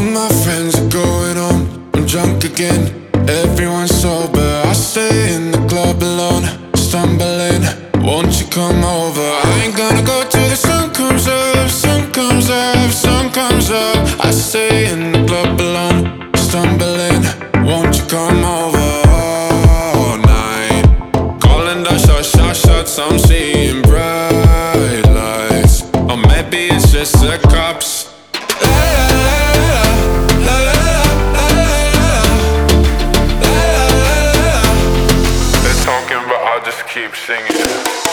my friends are going home, I'm drunk again. Everyone's sober, I stay in the club alone, stumbling. Won't you come over? I ain't gonna go till the sun comes up, sun comes up, sun comes up. I stay in the club alone, stumbling. Won't you come over all night? Calling the shots, I'm seeing bright lights. Or maybe it's just the cops. They're talking, but I'll just keep singing.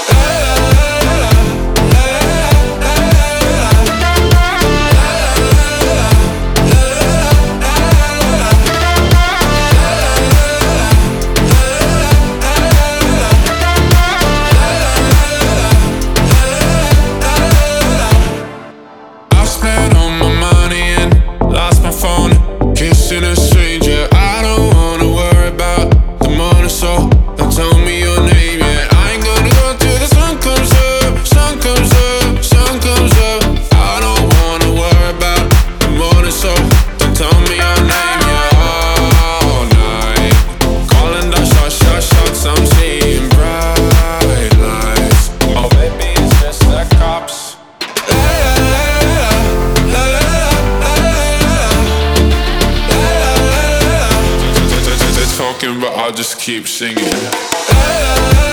Kissing a stranger, I don't wanna worry about the morning, so don't tell me your name yet. I ain't gonna go till the sun comes up, sun comes up, sun comes up. I don't wanna worry about the morning, so don't tell me your name yet. All night, calling the shots, I'm seeing bright lights. Oh baby, it's just the cops. Talking, but I'll just keep singing.